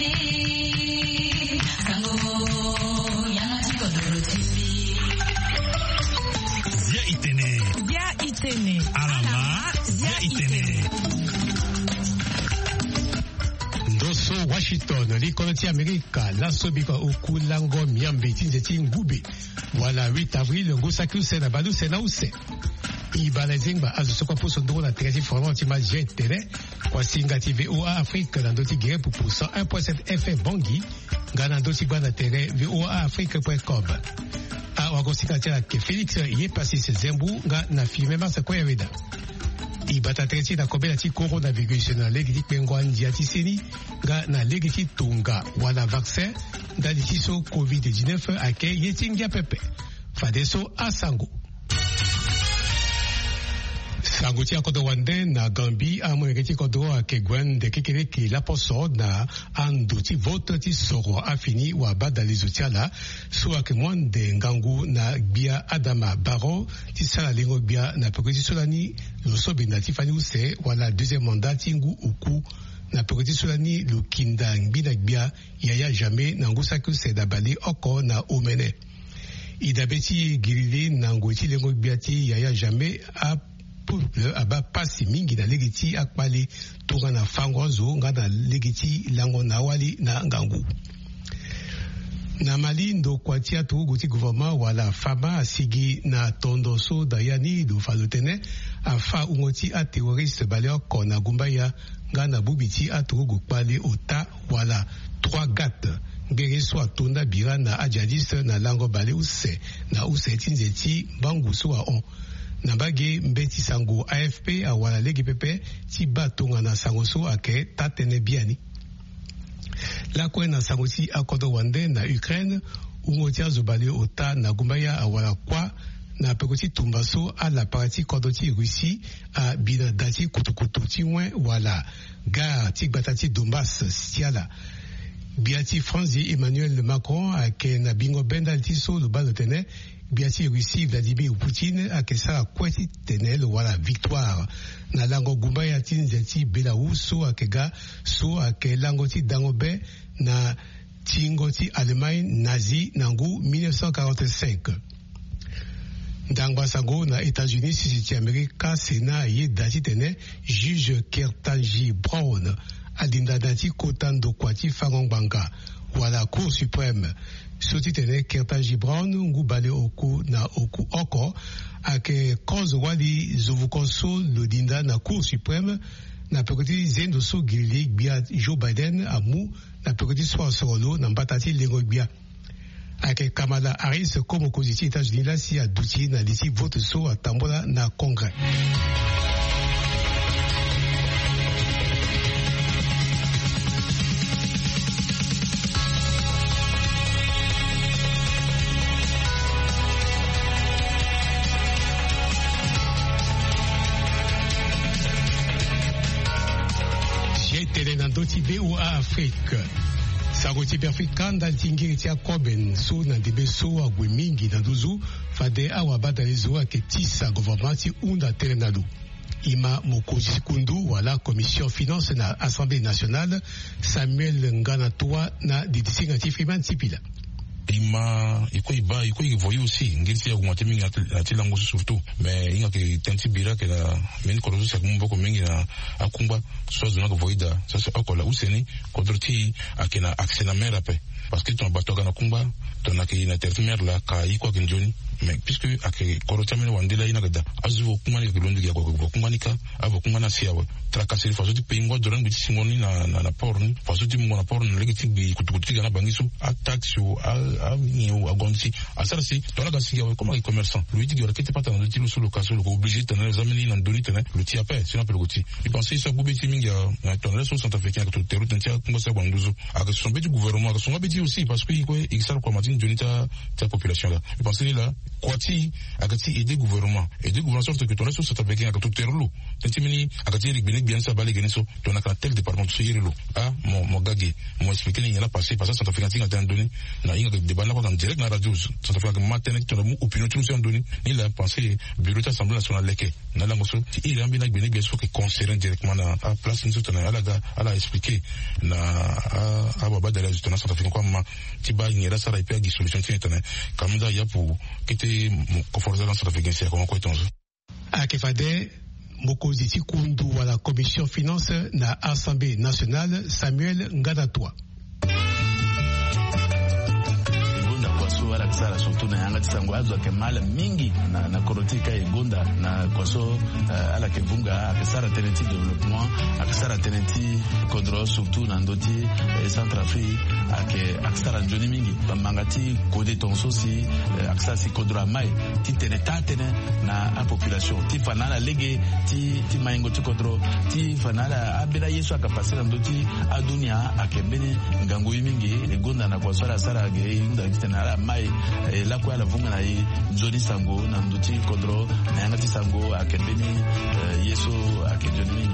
Washington, l'économie américaine, la sobika oku lango miambe tinzeti ngube. Voilà 8 avril, ngosaku sena balu sena use. Ibalazing ba azusoko pour son drone à très information tima jetele. Kwa singa TV VOA Afrique dans doti gire pour 101.7 FM Bangui. Gana doti bana tere voaafrique.com. A wagosinga tia ke Félix yé passé ce zembu nga na filmé masa kwa yaweda. Ibata treti na kobe na ti coronavirus na legiti pengwandi ati seni ga na legiti tunga wala vaccin da di so COVID-19 ake yetingia pepe fadeso asango sango ti akodo wande na Gambie amwegeti kodo ake gwen de kekere ki la poso na ando ti vote ti soro afini wa bada lizotiala so ake mwande ngangu na bia Adama Barrow ti sala lengo bia na pekoti solani losobe na tifani use wala deuxième mandat tingu uku na pekoti solani lukinda ngbina bia yaya jamais na ngusa kuse da bali oko na omene idabeti girili na ngoti lengo bia ti yaya jamais a aba pasi mingi na legiti akpali tuga na fango zo nga na legiti lango na wali na ngangu na Mali ndo kwatia tu guti gouvernement wala fama asigi na tondoso dayani do falotene afa ungoti a terroriste baleo kona gumbaya nga na bubiti a tugu kpali ota wala 3 gat ngere so atonda bira na ajadiste na lango bale use na use tinzeti bangu so a on na bage mbeti sango AFP awala legi pepe ti batonga na sango so ake tatene biani la kwe na sango ti akodo wande na Ukraine ungoti azobali ota na gumbaya awala kwa na pekoti tumbaso a la parti kodo ti Russie a bina dati kutukutu ti wen wala ga ti batati Donbass stiala biati Franzi Emmanuel Macron ake na bingo benda ti so lo balotene biati Russie Vladimir Poutine akesa kweti tenel wala victoire na lango gumbaya tinzeti Belarus so akega so ake lango ti dangobe na tingo ti Allemagne nazi nangu 1945 ndangwa sango na États-Unis sisi Amerika Sénat ye dati tene juge Ketanji Brown adinda dati kotando kwati fangongbanga wala Cour suprême soti tene Ketanji Brown ngubale oku na oku oko ake cause wali zovukonso lodinda na Cour suprême na pekoti zendo so gili bia Joe Biden amu na pekoti so solo na mbatati lengo bia ake Kamala Harris comme opposition États-Unis la si aduti na lisi vote so atambola na Congrès. Doti VOA Afrique sagoti perfika ndal tingiri tia koben so na debe so agwe mingi na duzu fade awa badalizo ake tisa gouvernement unda terenalu ima mokozi kundu wala commission finance na Assemblée nationale Samuel Nganatua na didisinga tifriman tipila ima iko voyu aussi ngisi ya kumate mingi atilango surtout mais inga ke tenti bira ke la men ko rozo sakumbo ko mingi na akumba so zona ko voida sasa okola useni kodroti akena aksena mera pe parce que ton bato kana kumba ton akina tertimer la ka iko kenjoni mais puisque ake korota mena wandela ina gada azu kumani ke londi ya ko kumanika avo kumana siawe trakasiri faso ti pingwa doran biti singoni na porn faso ti mona porn legiti bi kutukuti kana bangisu attaque sur ni ou agonti asara si tola kasi ya comme commerçant lui dit que était pas dans le tilo sur le cas le obligé de les amener dans donner tenait le tia paix sinon le goti il pensait ça boubé timing ya ton les centrafricains que tout terre tentia comme ça banduzo avec son petit gouvernement avec son petit aussi parce que il sert comme matin de ta population là il pensait là quoi ti agati aider gouvernement sorte que ton les centrafricains que tout terre tentimini akati benik bien ça balé geneso to na tel département so yirelo mo gagé mo expliquer ni la passé parce que ça fait tinga tan donné na inga débat na ko en direct na radio ça fait que matin to mu opinion tout ça donné ni la pensée bureau d'assemblée nationale leke na la ngoso ti il ambi na benik bien so que concerne directement na place ni so na ala expliquer na baba de la justice ça fait quoi ma ti ba ni la sara ipe gi solution tinga kamunda ya pour kete mo conforter dans ça fait que comment quoi tonzo akefade mokozi tikundu wa la commission finance na Assemblée nationale Samuel Ngadatwa. Wala kisara surtout na yanga tisango azwa kemala mingi na korotika egonda na kwaso ala kevunga akisara tenenti développement akisara tenenti kodro surtout na ndoti Centrafrique akisara njoni mingi bamangati kode tonso si akisara si kodro mai ti tenetane na a population ti fanala lege ti maingo ti kodro ti fanala abira yesu akapasira ndoti adunia akebeni ngango mingi egonda na kwaso ala sara ge inda tenala mai la kwa la vunga na nzoni sango na nduti kodro na yangati sango akebeni yesu akejoni.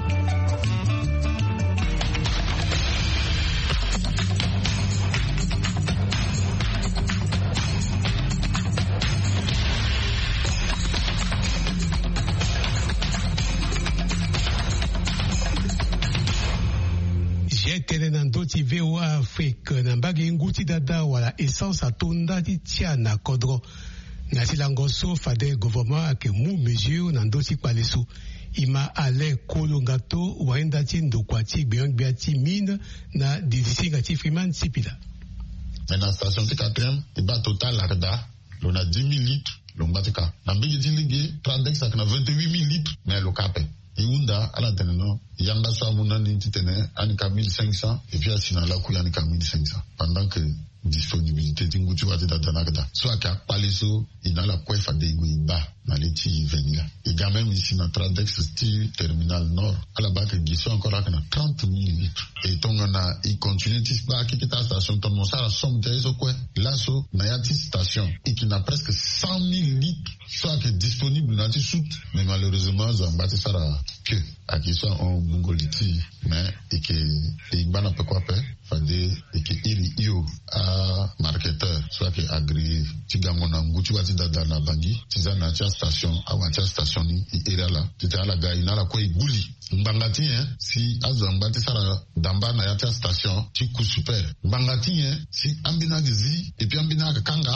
Tenenandoti VOA Afrique na mbagi nguti dada wala essence atonda ti tia na kodro na silangoso fade gouvernement ake mu mesure na ndoti kwaleso ima ale kolongato waenda ti ndokwa ti gbeangbe ti mine na didisinga ti Freeman Sipila. Na station ti 4e iba total arda lo na 10,000 litres lo mbatika na mbigi ti ligi Tradex ak na 28,000 litres mais lo kape Iunda ala teneno yanga swamuna ninti tene anika 1500 et puis asina la ku yanika 1500 pendant que disponibilité tinguti wati dadanagda so aka paliso inala kwefa de iba na leti venila et quand même ici na Tradex style terminal nord ala baka giso encore à 30,000 litres et tongana i continue tis ba kita station ton monsala somme de so kwe laso na yati station et qui n'a presque 100,000 litres soit que disponible na ti soute mais malheureusement zambati sara que à qui soit en mongoliti mais et que et bana pe quoi pe fade et que il yo a marketeur soit que agri tigangona nguti wati dada na bangi tizana cha station awancha station ni ira la titala ga inala ko iguli mbangati si azambati sara damba na ya station ti ku super mbangati si ambina gizi et puis ambina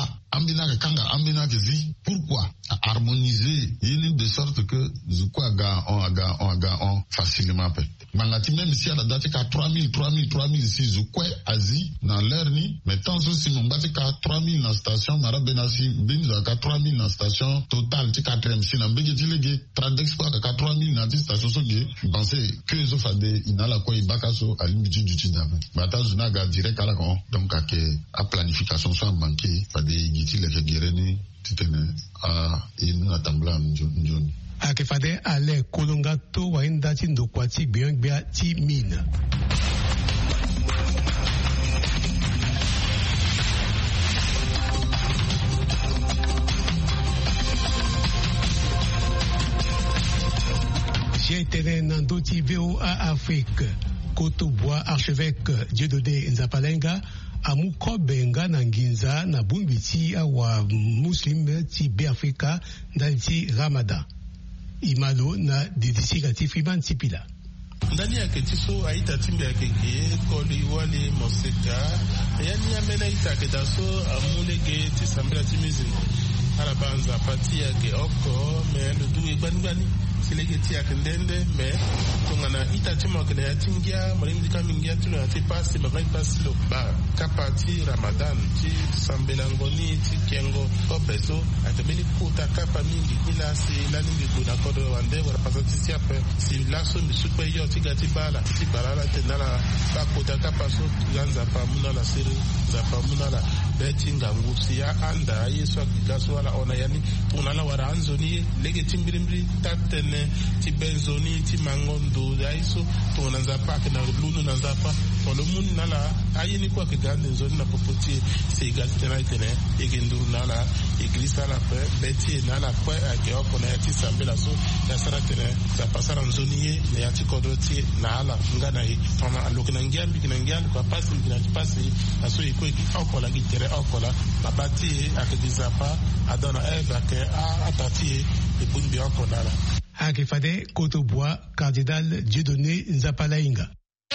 kanga gizi pourquoi harmoniser yini de sorte que zukwa ga on facilement pe mbangati même si ala date ka 3000 si zukwa azi na l'air ni mais tant aussi mbangati ka 3000 na station marabena si benza ka 3000 na station total ti 4e si na mbege ti lege Tradex kwa ka 3000 na ti station so ge penser que zo fade inala ko ibaka so alimiti duty d'avant bata zuna ga direct ala kon donc a planification so manqué fade giti le gereni titene a ina tambla njoni akefade ale kolongato waenda ti ndokwa ti gbeangbe ti mine. J'ai été dans VOA Afrique. Kotobois archevêque Dieudonné Nzapalenga amukobenga na nginza na bumbiti awa muslim ti be Afrika ndani ti Ramadan. Imalo na didisika ti Freeman Sipila. Ndani ya ketiso aita timbe ya keke koli wale moseka yani amena ita kedaso amulege ti sambela ti mizingo arabanza pati ya ke oko me le duwe banbani silege ti akendende me tongana ita ti makene ya tingia malimdi kamingia tulo ya ti pasi ba pasi lo ba kapati Ramadan ti sambela ngoni ti kengo opeso atemeli kuta kapa mingi kila si lani nguna kodo wande wala pasati siape si laso misukwe yo ti gati bala ti balala tenala ba kuta kapa so ganza pa munala siri za pa munala beti ngangusi ya anda yeso akigaso wala ona yani unala wara anzoni lege timbirimbi tatene ti benzoni ti mangondo yaiso to nanza pa na lunu nanza pa ono mun nala ayini kwa kigande nzoni na popoti se gati tena itene ege nduru nala iglisa la kwe beti na la kwe ake oko na yati sambela so ya sara tene za pasara nzoni ye na yati kodoti na ala ngana yi tona alokina ngiambi kina ngiambi kwa pasi kina pasi aso iko ki oko la gitere oko la babati ake dizapa adona eva ke atati ibunbi oko dala Akifade Kotobois, cardinal Dieudonné Nzapalainga.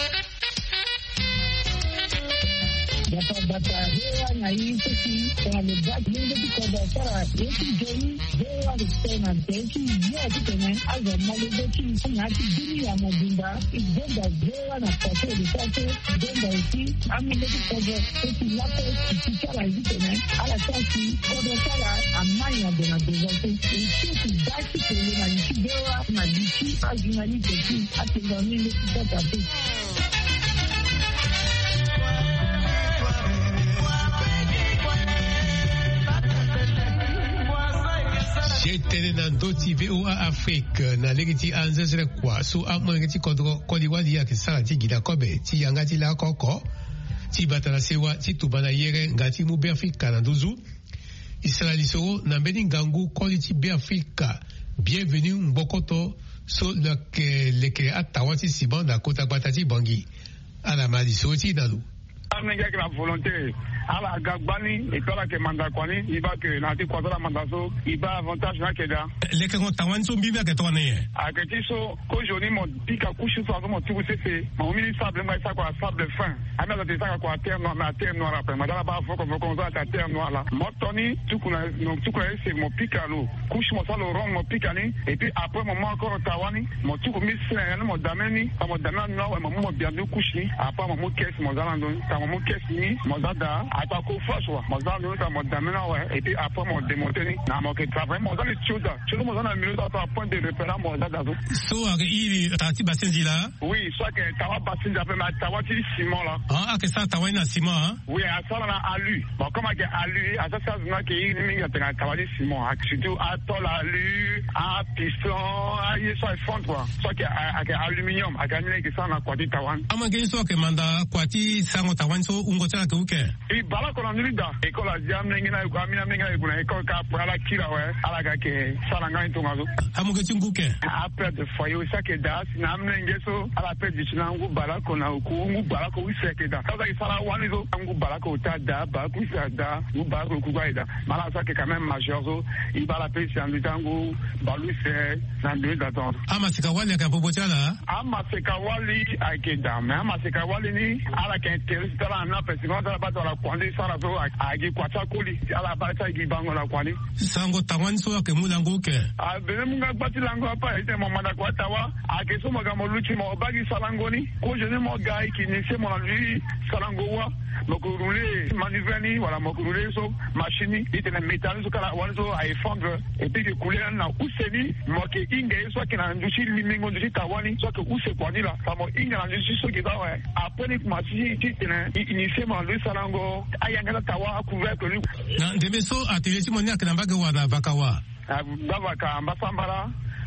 Bata hewa na hii sisi kwa mbaki nyingi kwa sara yetu jeni hewa tena teki yote tena azo malizoki na kidini ya mabunda igenda hewa na kwa de denda isi amile kwa sisi lapo kichara hizi tena ala sasi kwa sara amanya na dezote sisi basi kwa na hewa na diki ajinali teki atengani kwa tatu. J'étais dans d'autres VOA Afrique, na legiti anzesre kwa, so amangeti kodiwadi ya kisarati gida kobe, ti yangati la koko, ti batala sewa, ti tubana yere, ngati mu Afrika na nduzu. Israeli so, na mbeni ngangu kodi ti Afrika, bienvenue mbokoto, so leke atawati siban da kota batati bangi. Ala mali so ti dalu. Amenge la volonté ala gagbani etola ke manda kwani iba ke na ti kwatala manda so iba avantage na keda leke ko tawan so bibi ke tone ye aketi so ko joni mo pika kushu so mo ti se mo mi sable mai sa kwa sable fin ana la te sa kwa terre no na terre no après madala ba fo ko za ta terre no ala mo toni tukuna no tukuna se mo pika lo kushu mo salo ron mo pika ni et puis après mo encore tawani mo tuku mi se na mo dameni mo damena no mo biandu kushi apa mo kes mo zalando mo kesi mo zada atako fashwa mo zalo ta mo damena wa et puis après mo démonter na mo ke travail mo zalo chuda chuda mo zana minute à point de repère mo zada so ili tati basenji la oui soit que tawa basenji après ma tawa ti ciment là que ça tawa na ciment hein oui à ça na alu bon comme que alu à ça na ke ni minga tena tawa ti ciment surtout à tol alu à piston à yeso fond quoi soit que aluminium à gagner que ça na kwati tawan amage so ke manda kwati sango tawan so ungo tala ke uke i bala ko na nilida ekola jamne ngina ko amina menga ko na ekol ka pala kila we ala ka ke sala ngai to ngazo amuke tinguke après de foyo sake da na mnenge so ala pe dishina ngu bala ko na ku ngu bala ko wiseke da kaza isala wani zo ngu bala ko ta da ba ku sa da ngu bala ko ku ga da mala sake quand même majeur zo i bala pe si andu tangu balu se na de da ton amasika wali ka popotala amasika wali akeda mais amasika wali ni ala ka interest la na pe si ngata ba to la kwandi sara zo agi kwacha kuli ala ba ta gi bango la kwani sango tawan so ke mulango ke a bene munga bati lango apa ite mo manda kwa tawa ake so maga mo luchi mo bagi salangoni ko je ne mo gai ki ni se mo na lui salango wa mo ko rouler maniveni wala mo ko rouler so machine ite na metal so kala wala so a fondre et puis de couler na useni mo ke inge so ke na nduchi limingo nduchi tawani so ke use kwani la fa mo inge na nduchi so ke da wa apone machine ite na initier mo lui salango ayanga tawa couvert que lui na debe so atelier mo nya kana baga wa na bakawa baba ka ambasambara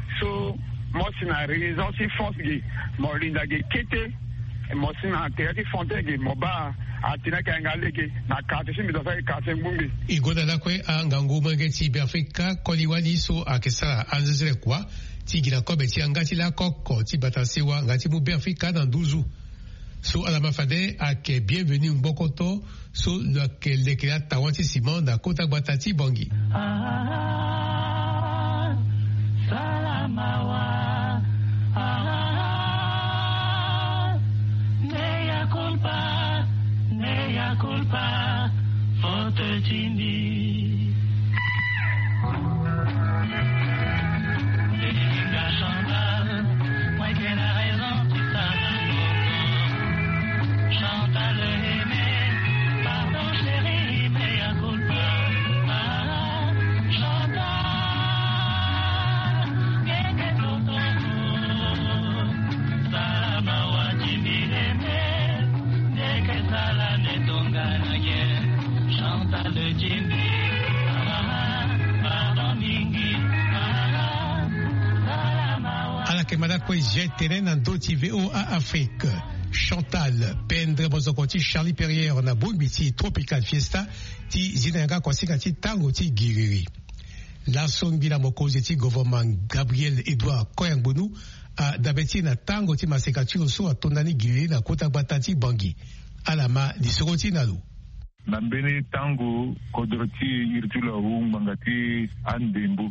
so mo sina raison si force gi mo linda gi kete mo sina théâtre fontaine mo ba atina ka ngaleke na kate simi do sai kate ngumbi igoda la kwe angangu mangeti bi Afrika koliwali so akesara anzezere kwa tigira kobe ti angati la koko ti batasewa ngati mu bi Afrika na nduzu so ala mafade ake bienvenue mbokoto so le kela tawanti simon na kota batati bangi Salamawa, mea culpa, faute tini. Destinga Chantal, moi qui ai la raison, tout ça, Chantal aimé, pardon chérie, mea culpa. ala ke mada kwe jetere na doti VOA Afrique Chantal Pendre Bozokoti Charlie Perrière na Bombiti Tropical Fiesta ti zinanga kwasika ti tango ti giriri. La songbila mokozi ti gouvernement Gabriel Edouard Koyangbonu a dabeti na tango ti masekati oso a tondani giriri na kota batati bangi. Alama disokoti nalu. Nambeni tango kodroti irtula ngangati andembo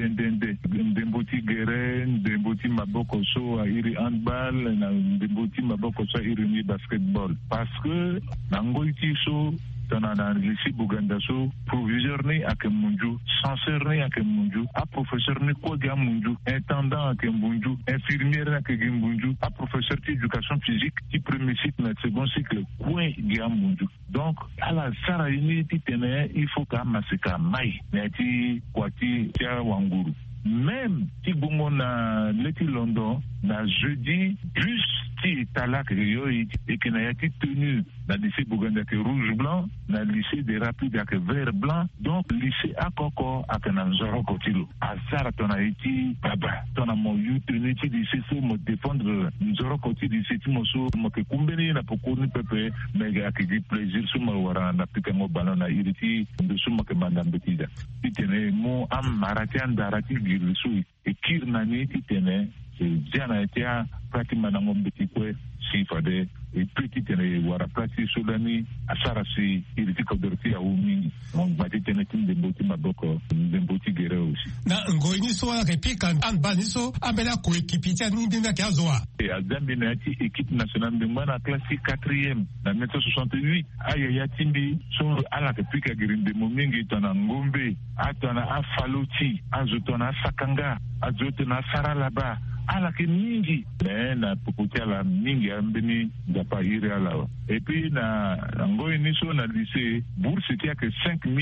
ndembo ti gere ndembo ti maboko so a iri handball na ndembo ti maboko so iri ni basketball parce que nangoi ti so na lycée Buganda so proviseur ni ake munju censeur ni ake munju a professeur ni ko ga munju intendant ake munju infirmière ake ga munju a professeur d'éducation physique ti premier cycle na second cycle ko ga munju donc ala sara ni ti tene il faut ka masika mai na ti kwati tia wanguru même ti bongo na leti London na jeudi bus ti talak yo et que na yati tenu na lycée Buganda que rouge blanc na lycée des rapides que vert blanc donc lycée akoko akana nzoro kotilo asara tona iti baba tona mo yu tenu ti lycée so mo défendre nzoro kotilo lycée ti mo so mo ke kumbeni na pokoni pepe mega ki di plaisir so mo wara na pika mo ballon na iriti de so mo ke mandambetida ti tene mo am marati andarati girso e kirna ni ti tene jana etia pratiquement na ngombeti kwe si fade e petit tene wara prati sudani asara si iriti kodorti ya umi ngombati tene tinde mboti maboko mboti gere aussi na ngoini so ala repika anbani so abela ko ekipitia ni ndina kazoa e azambi na ti équipe nationale de mana classe 4e na 1968 aya ya timbi so ala repika girinde momingi tona ngombe atona afaloti azotona sakanga azotona saralaba ala ke mingi na pukutia la mingi ambeni dapa ire ala et puis na ngoi ni so na lycée bourse qui a que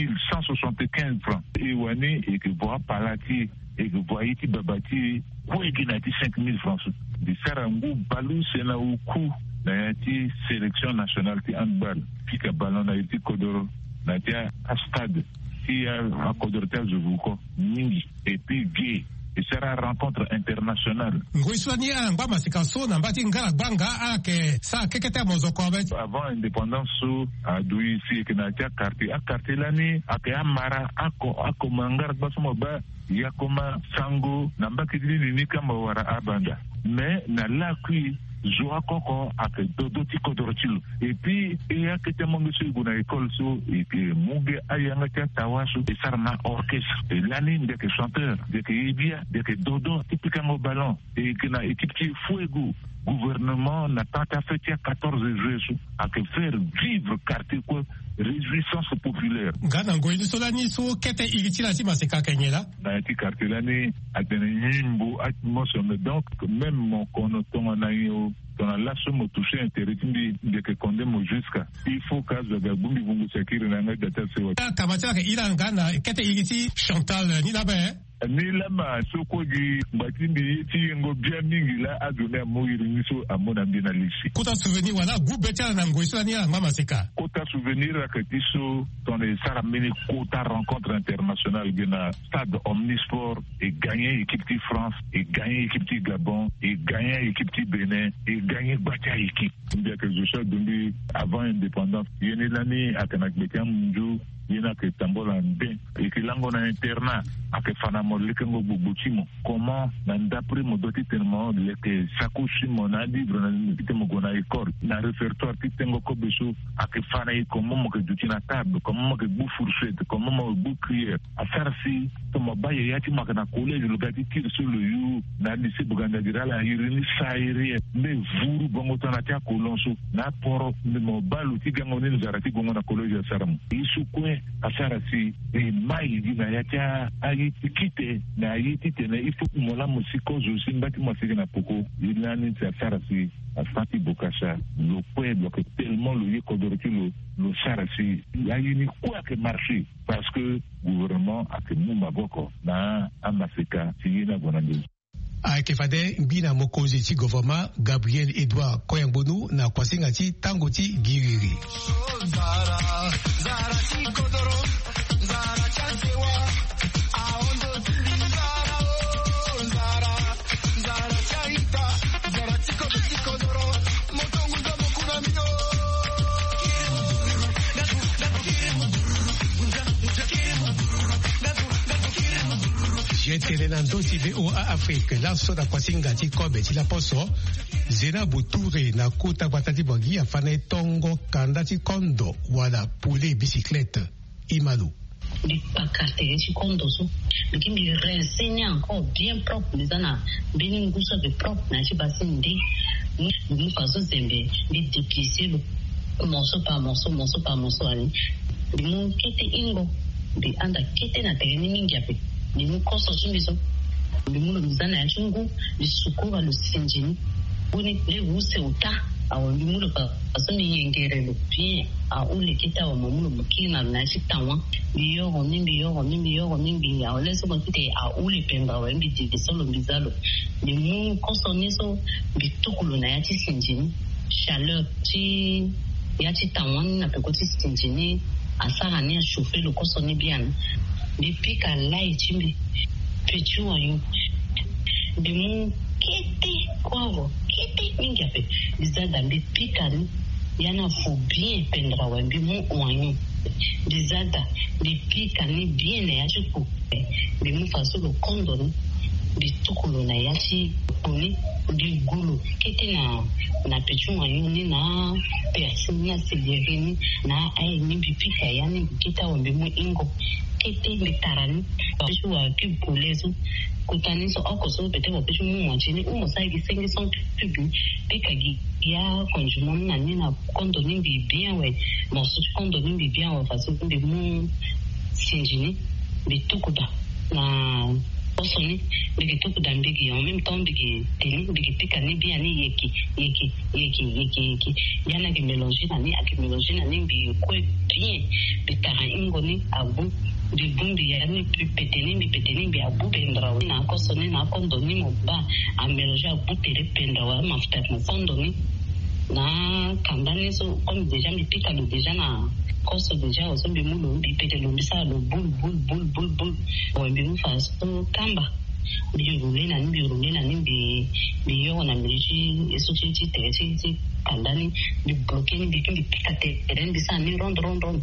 5175 francs et wani et que voit palati et que voit iti babati ko eginati 5000 francs di sarangu balu sena uku na ti sélection nationale ti handball pika ballon na iti kodoro na ti a stade ti a kodoro ti azuvuko mingi et puis gay. Et sera rencontre internationale. Avant indépendance, à Douissi, Kenatia, Quartier, à Quartier l'année, à Kéamara, à Komangar, Basmoba, Yakoma, Sango, Nambakidini, Nikamawara, Abanda. Mais, na la qui Joa Koko avec Dodo Tikodortil. Et puis, il y a que témoigné sur une école et que Mougue Ayangaka Tawasu et Sarna orchestre. Et l'anime de que chanteur, de que Ibia, de que Dodo, typiquement au ballon. Et que na équipe Fuego. Gouvernement n'a pas fait 14 jours à que faire vivre quartier quoi réjouissance populaire. Gana ngoyi solani so kete igitila ti maseka kenyela. Na ti quartier l'année a donné nimbo atmosphère donc même mon konoton na yo dans la somme touché intéressant de que condamne jusqu'à il faut que za bumbi bungu sekiri na ngada tasewa. Kamata ke ila ngana kete igiti Chantal ni labe. Ni lama soko gi batindi ti ngo bien mingi la adona moiri niso amona bien alisi. Kota souvenir wala gubeta na ngoyi solani ya mama seka. Kota souvenir que tiso dans les saramini kota rencontre internationale gena stade omnisport et gagner équipe de France et gagner équipe de Gabon et gagner équipe de Bénin et gagner batia équipe. Bien que je sois donné avant indépendance, yene l'année à Kanakbetia Munjo yena que tambola ndé et que lango na internat à que fanamo lekengo bubutimo comment n'andapri modoti tellement le que sakushi mona livre na litemo gona école na répertoire titengo kobeso à que fanaï comment mo que dutina table comment mo que bou fourchette comment mo bou crier à faire si tomo baye yati makana collège le gati tire sur le you na lycée Buganda dira la irini sairi mais vuru bongo tana tia kolonso na poro mo balu tigango ni zarati gongo na collège saram isu kwe asara si e mai dina yatia ayi tikite na ayi titene il faut mola musiko zosi mbati mwasike na poko ilani ti asara si asati bokasha le pueblo que tellement le yekodoroti le sara si ayi ni quoi que marché parce que gouvernement a que mumba boko na amasika tiyina bonande Kefade mbina mokozi ti gouvernement Gabriel Edouard Koyangbonu na kwasinga ti tango ti giriri. Nando ti VOA Afrique la soda kwasinga ti kobe ti la poso zena buture na kuta kwatati bogi afane tongo kanda ti kondo wala pule bicyclette imalu. Di pakarte ci kondo su bikin bi renseigne encore bien propre les ana beni nguso de propre na ci basin di mu faso zembe di déplicer morceau par morceau ali di mu kete ingo di anda kete na tereni mingiape di mu koso chimbiso di mu mizana ya chungu di sukura lo sinjini boni le wuse uta awo di mu lo faso ni yengere lo bien a ule kita wa mamulo mukina na sitawa biyo nimbi a leso bakite a ule pemba wa mbi di solo bizalo di mu koso niso bitukulu na yati sinjini chaleur ti yati tawani na pekoti sinjini asara ni a chauffer le koso ni bien depuis ka lai chimbi pechu ayo di mu kete kwavo kete mingape bizada mbi pikani yana faut bien pendra wa mbi mu wanyu bizada mbi pikani bien na yachi ku mbi mu faso lo kondo mbi tukulu na yachi kuni mbi gulu kete na pechu wanyu ni na persina sigerini na ai ni mbi pika yani kita wa mbi mu ingo kete mbi tarani pechu wa kibulezo kutaniso okoso bete wa pechu mu wanchini umosaigi sengi son tubu pika gi ya konjumon na nina kondo nimbi bien we mosu kondo nimbi bien wa faso mbi mu sinjini bitukuda na osoni bigi tukuda mbigi en même temps bigi teni bigi pika ni bien ni yeki yana ki mélanger na ni mbi ko bien bitara ingoni abu di bundi ya ni peteni bi abu bendra na kosoni na kondo ni moba a mélanger abu tere pendra wa mafuta na kondo ni na kandani so comme déjà mi pika lo déjà na koso déjà oso mbi mulo mbi pete lo mbisa lo bul o mbi mufa so kamba mbi rulena mbi yo na mbi eso chi te kandani mbi bloquer mbi pika te mbisa ni rond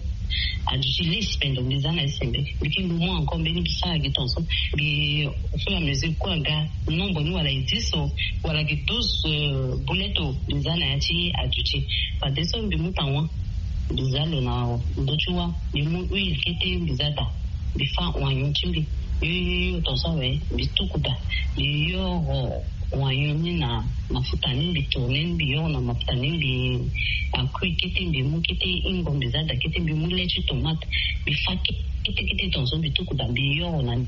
adujilis pendo mbizana esembe mbi mo encore mbi mbisa gitonso mbi au fur et à mesure quoi ga nombre ni wala 10 wala 12 buleto mbizana yachi aduchi pa deso mbi mutanwa bizalo na ndochua bimu uikete bizada bifa wanyuchimbi yo tosawe bitukuda yo wanyuni na mafutani bitonen biyo na mafutani bi akui kete bimu kete ingo bizada kete bimu leche tomate bifa kete tonso bitukuda biyo na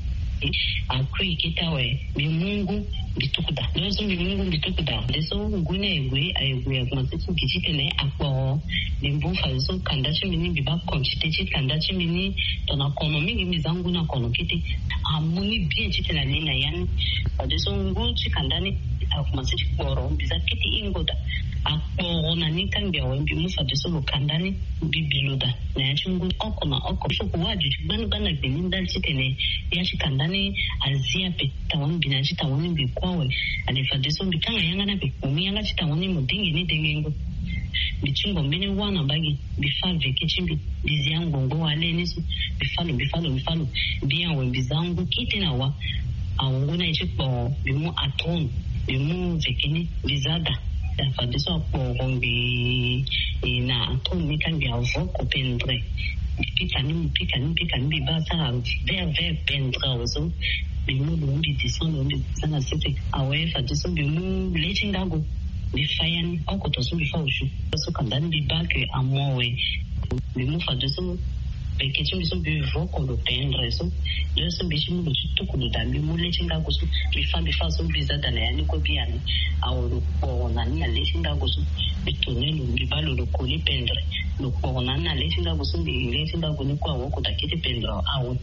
akui kitawe bimungu bitukuda lozo bimungu bitukuda deso ngune egwe kumasisi kichitene akwa limbu fazo kandachi mini biba konchitechi kandachi mini tona kono mingi mizangu na kono kiti amuni bien chitena nina yani deso ngu chikandani akumasisi koro biza kiti ingoda akwa na nikambia wembi mufa deso lokandani bibiluda na yachungu oko shoku waju bana beninda chitene yachikandani azia pe tawani binachi tawani bikwawe alifadeso bikanga yanga na bikumi yanga chitawani mudingi ni dengengo bichingo mbene wana bagi bifave kichimbi biziango ngo wale nisu bifalo bien we bizangu kitena wa awongona ichipo bimu aton bimu vekini bizada dafadeso po ngombi na aton mikangi avoko pendre pika ni bibasa ver pendre ozo bimu lumbi disono lumbi sana sete awefa diso bimu lechingago bifayani oko toso bifawushu so kandani bibake amowe bimu fadeso pekechi biso bivoko lo pendre so leso bishimu lo tukulo dambi mu lechingago so bifa so bizada na yani ko biani awolo ko nani na lechingago so bitonelo bibalo lo koli pendre lo ko nani na lechingago so bi lechingago ni kwa woko takiti pendre awo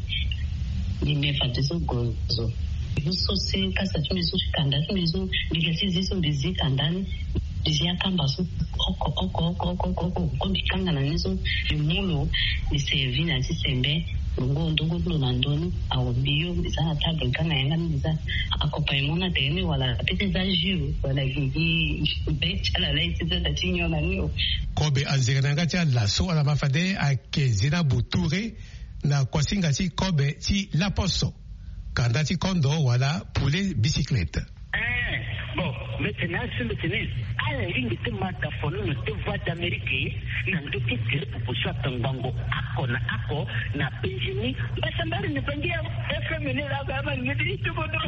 ni mefadeso gozo biso se kasa tumizo kanda tumizo bigasiziso bizika ndani bizia kamba so oko bikanga na nizo bimulo bisevina tisembe ndongo na ndoni au biyo bizana table kanga yanga biza akopaimona tene wala pete za jiu wala gigi bechala laiti za tinyo na niyo kobe anziranga tia laso ala mafade akezina buture na kwasinga ti kobe ti laposo kanda ti kondo wala pule bicyclette. Bon, maintenant, à la ligne de Mata Fono, de voix d'Amérique, n'a pas été pour ça, Tango, Ako, n'a pas gêné, mais ça m'a ne pas dire, FMN, la gamme, ne dit tout bon.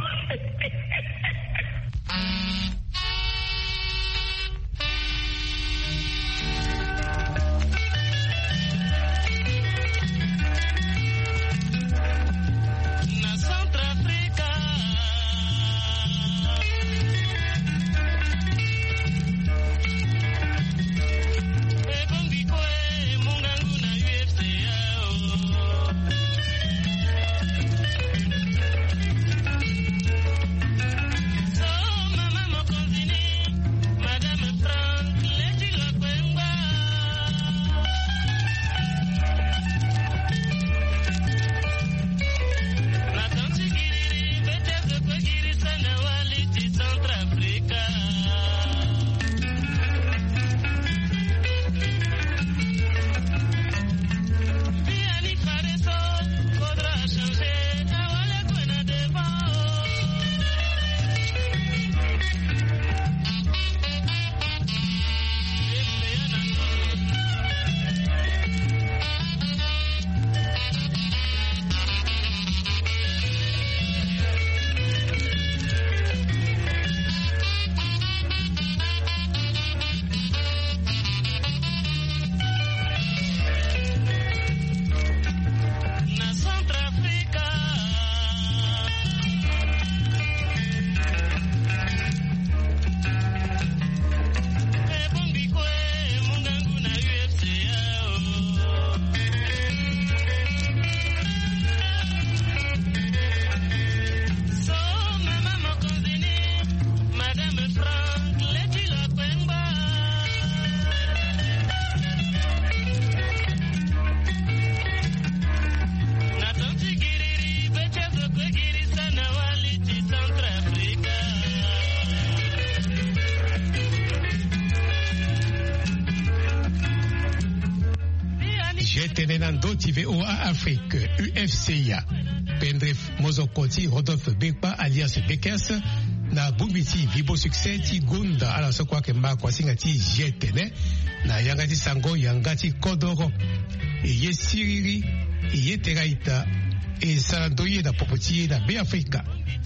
Tenenando TVA Afrique, UFCIA. Pendref Mozokoti Rodolphe Bekpa alias Bekers na Bubiti Vibo Succès ti Gunda ala sokwa kemba kwa singati Jetene na yangati Sango yangati Kodoro Iye Siriri Iye Teraita e Sarandoye da Popoti da Beafrika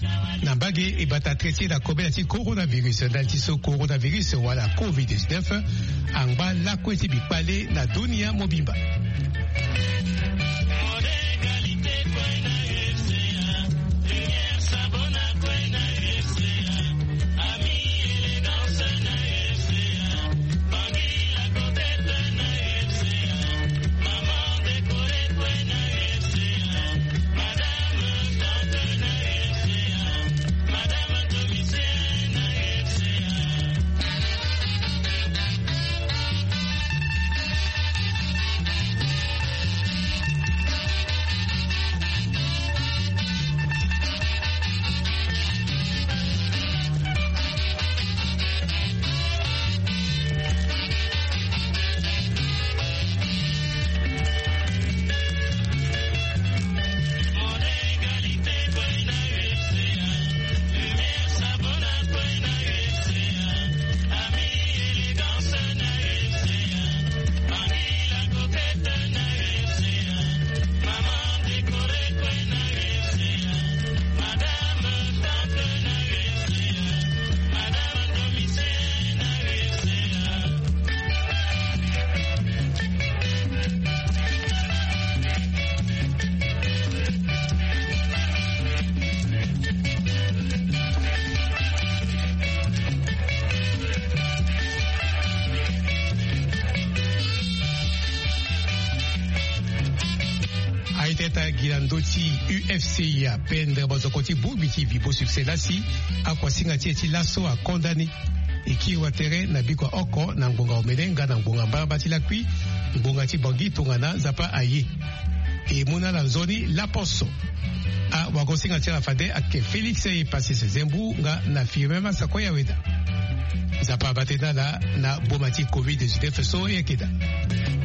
na bage e bata traité da kobela ti coronavirus so coronavirus wala COVID-19 angba la kweti bipale na dunia mobimba. Girandoti UFCIA pendre bozokoti Bubiti Vibo Succès lasi akwasinga tieti laso a condamné ikiwa tere na bikwa oko na ngonga omelenga na ngonga mbamba tilakwi ngonga tibangi tungana zapa aye e muna la zoni la poso a wagosinga tira fade ake Felix e passé Zembu nga na firme masakoya weda zapa batena la na bomati COVID-19 so ekeda.